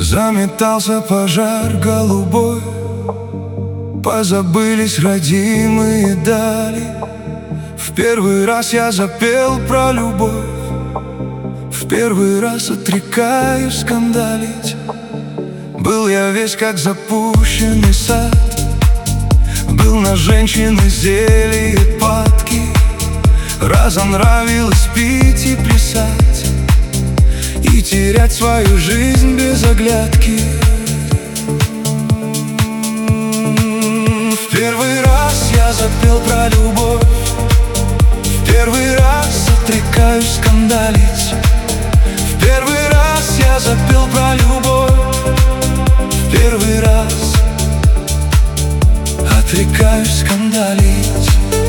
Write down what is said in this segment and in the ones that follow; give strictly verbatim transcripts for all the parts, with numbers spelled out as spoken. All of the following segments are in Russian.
Заметался пожар голубой, позабылись родимые дали. В первый раз я запел про любовь, в первый раз отрекаюсь скандалить. Был я весь как запущенный сад, был на женщины зелье падки. Разонравилось пить и плясать, и терять свою жизнь без оглядки. В первый раз я запел про любовь, в первый раз отрекаюсь скандалить. В первый раз я запел про любовь, в первый раз отрекаюсь скандалить.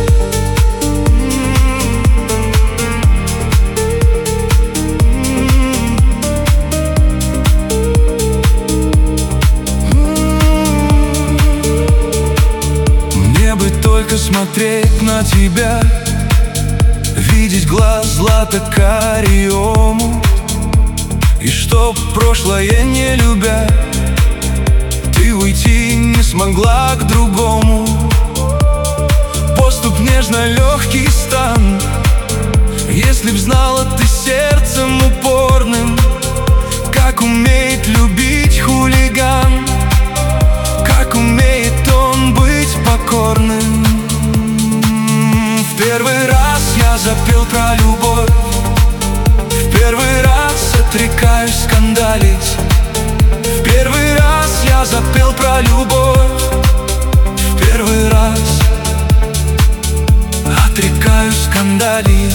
Только смотреть на тебя, видеть глаз злато-карий омут, и чтоб прошлое не любя, ты уйти не смогла к другому. Поступ нежно легкий стан, если б знала ты сердцем упорным, как умеет любить хулиган, как умеет он быть покорным. В первый раз я запел про любовь, в первый раз отрекаюсь скандалить. В первый раз я запел про любовь, в первый раз отрекаюсь скандалить.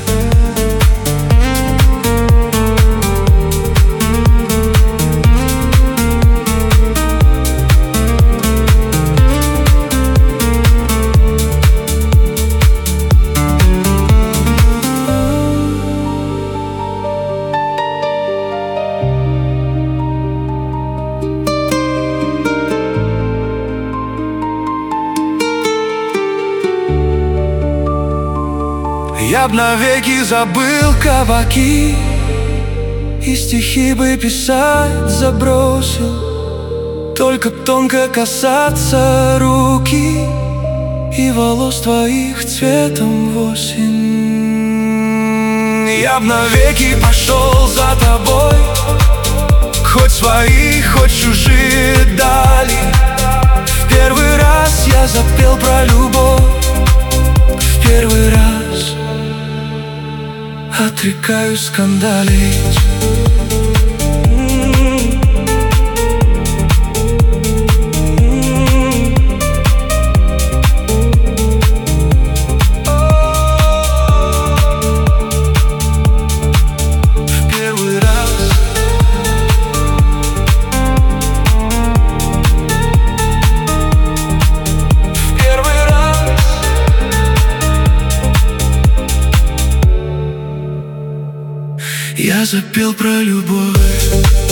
Я б навеки забыл кабаки, и стихи бы писать забросил, только тонко касаться руки и волос твоих цветом в осень. Я б навеки пошел за тобой, хоть свои, хоть чужие дали. В первый раз я запел про любовь, в первый раз отрекаюсь скандалить. Я запел про любовь.